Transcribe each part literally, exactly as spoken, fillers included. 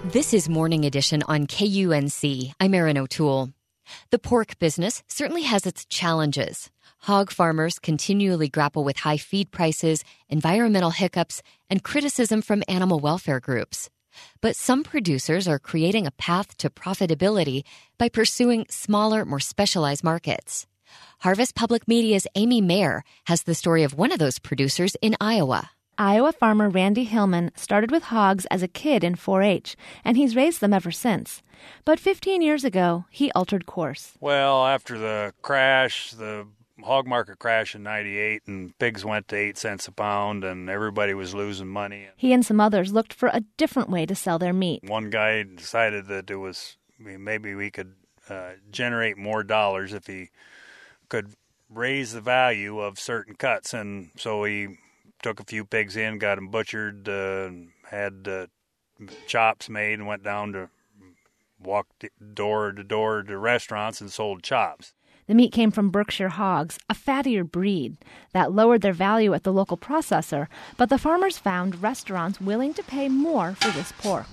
This is Morning Edition on K U N C. I'm Erin O'Toole. The pork business certainly has its challenges. Hog farmers continually grapple with high feed prices, environmental hiccups, and criticism from animal welfare groups. But some producers are creating a path to profitability by pursuing smaller, more specialized markets. Harvest Public Media's Amy Mayer has the story of one of those producers in Iowa. Iowa farmer Randy Hillman started with hogs as a kid in four H, and he's raised them ever since. But fifteen years ago, he altered course. Well, after the crash, the hog market crash in ninety-eight, and pigs went to eight cents a pound, and everybody was losing money. He and some others looked for a different way to sell their meat. One guy decided that it was maybe we could uh, generate more dollars if he could raise the value of certain cuts, and so he took a few pigs in, got them butchered, uh, had uh, chops made, and went down to walk door to door to restaurants and sold chops. The meat came from Berkshire hogs, a fattier breed. That lowered their value at the local processor, but the farmers found restaurants willing to pay more for this pork.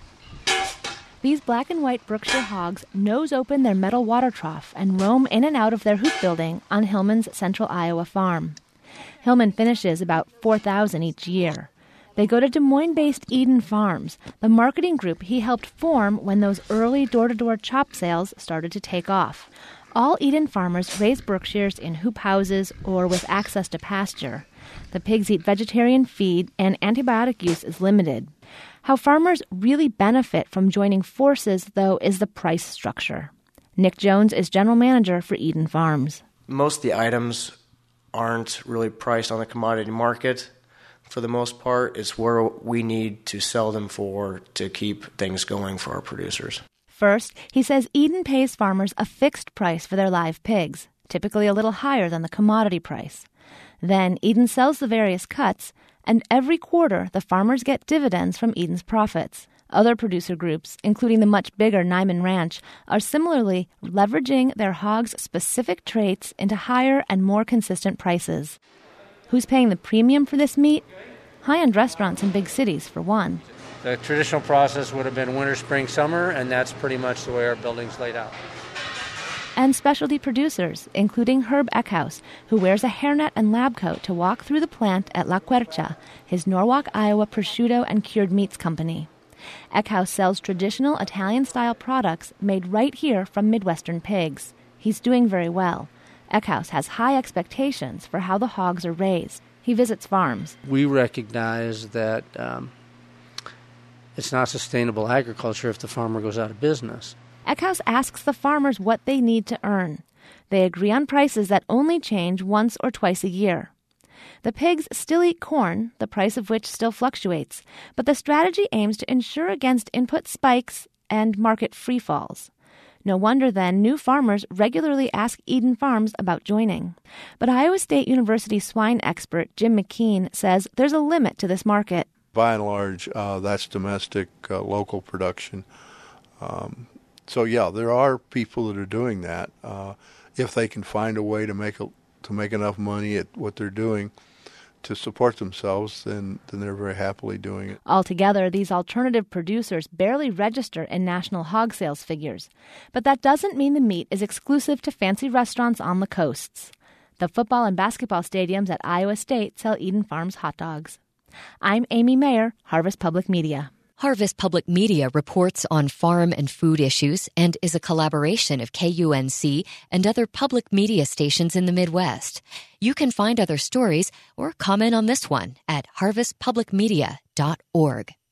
These black and white Berkshire hogs nose open their metal water trough and roam in and out of their hoop building on Hillman's central Iowa farm. Hillman finishes about four thousand each year. They go to Des Moines-based Eden Farms, the marketing group he helped form when those early door-to-door chop sales started to take off. All Eden farmers raise Berkshires in hoop houses or with access to pasture. The pigs eat vegetarian feed and antibiotic use is limited. How farmers really benefit from joining forces, though, is the price structure. Nick Jones is general manager for Eden Farms. Most of the items aren't really priced on the commodity market. For the most part, it's where we need to sell them for to keep things going for our producers. First, he says Eden pays farmers a fixed price for their live pigs, typically a little higher than the commodity price. Then Eden sells the various cuts, and every quarter the farmers get dividends from Eden's profits. Other producer groups, including the much bigger Nyman Ranch, are similarly leveraging their hogs' specific traits into higher and more consistent prices. Who's paying the premium for this meat? High-end restaurants in big cities, for one. The traditional process would have been winter, spring, summer, and that's pretty much the way our building's laid out. And specialty producers, including Herb Eckhouse, who wears a hairnet and lab coat to walk through the plant at La Quercha, his Norwalk, Iowa prosciutto and cured meats company. Eckhouse sells traditional Italian-style products made right here from Midwestern pigs. He's doing very well. Eckhouse has high expectations for how the hogs are raised. He visits farms. We recognize that um, it's not sustainable agriculture if the farmer goes out of business. Eckhouse asks the farmers what they need to earn. They agree on prices that only change once or twice a year. The pigs still eat corn, the price of which still fluctuates, but the strategy aims to insure against input spikes and market free falls. No wonder, then, new farmers regularly ask Eden Farms about joining. But Iowa State University swine expert Jim McKean says there's a limit to this market. By and large, uh, that's domestic, uh, local production. Um, so, yeah, there are people that are doing that. Uh, if they can find a way to make a, to make enough money at what they're doing to support themselves, then, then they're very happily doing it. Altogether, these alternative producers barely register in national hog sales figures. But that doesn't mean the meat is exclusive to fancy restaurants on the coasts. The football and basketball stadiums at Iowa State sell Eden Farms hot dogs. I'm Amy Mayer, Harvest Public Media. Harvest Public Media reports on farm and food issues and is a collaboration of K U N C and other public media stations in the Midwest. You can find other stories or comment on this one at harvest public media dot org.